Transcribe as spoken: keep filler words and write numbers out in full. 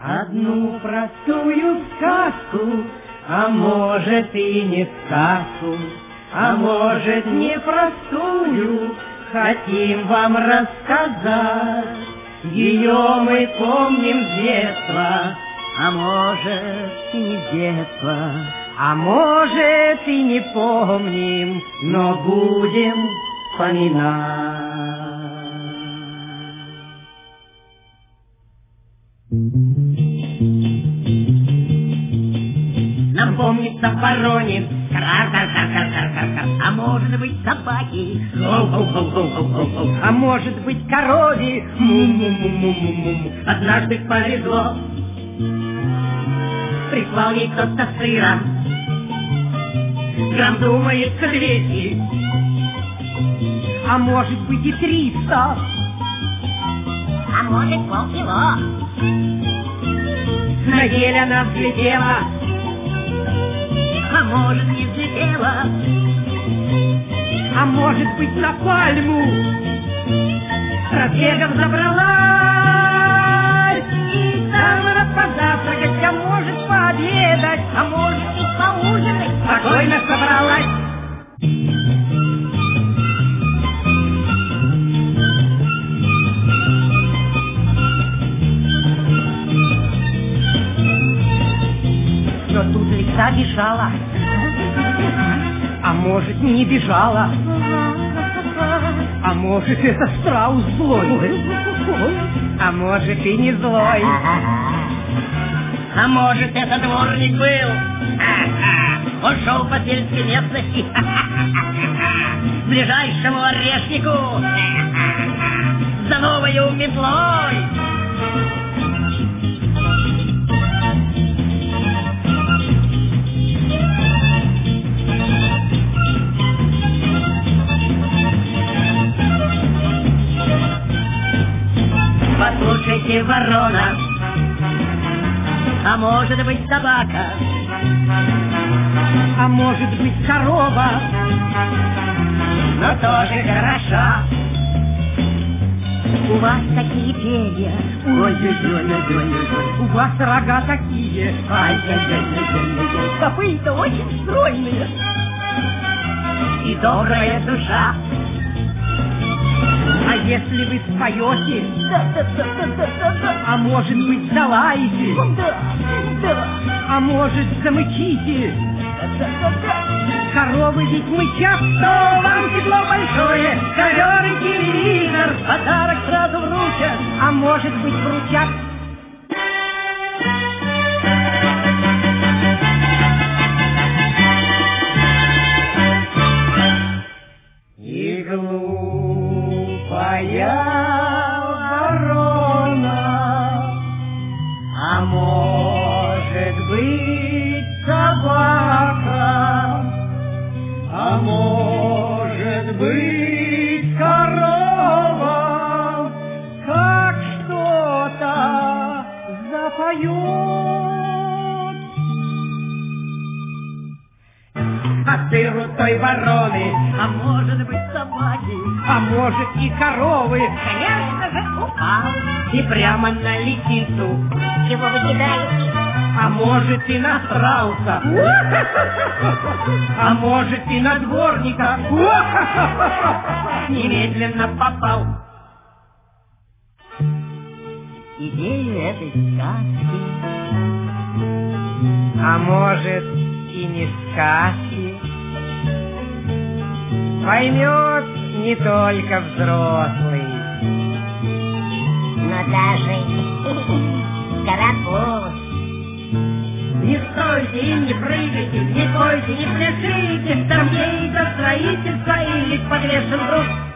Одну простую сказку, а может и не сказку, а может непростую, хотим вам рассказать. Ее мы помним с детства, а может и не с детства, а может и не помним, но будем вспоминать. Нам помнится Воронин, кар-кар-кар-кар-кар-кар, а может быть собаки, гоу-гоу-гоу-гоу-гоу-гоу, а может быть корове, му-му-му-му-му-му. Однажды повезло, прислал ей кто-то сыра, грамм, думается, двести, а может быть и триста, а может полкило. На ель она взлетела, а может не взлетела, а может быть на пальму с разбегом забралась, и там она позавтракать, а может пообедать, а может и поужинать, спокойно собралась. Но тут лиса бежала, а может не бежала, а может это страус злой, а может и не злой, а может это дворник был, он шел по сельской местности к ближайшему орешнику за новою метлой. Послушайте, ворона, а может быть собака, а может быть корова, но тоже хороша. У вас такие перья, ой-ой-ой-ой-ой, у вас рога такие, ай-яй-яй-яй-яй-яй, копыта очень стройные и добрая душа. А если вы споете, Да, да, да, да, да, да, да. а может быть залаете, Да, да, а может замычите, да, да, да, да. коровы ведь мычат, что вам тепло большое, ковер и телевизор, Подарок сразу вручат, а может быть вручат. И глупая ворона, а может быть собака, а может быть корова, как что-то запоет. А сыру той вороны, а может быть собаки, а может и коровы, конечно же упал. и прямо на лисицу, Чего вы кидаете? а может и на страуса, а может и на дворника, немедленно попал. Идею этой сказки, А может и не сказки, поймет не только взрослый, но даже карапуз. Не стойте и не прыгайте, не пойте, не пляшите, там ей до строительства или подвешен друг.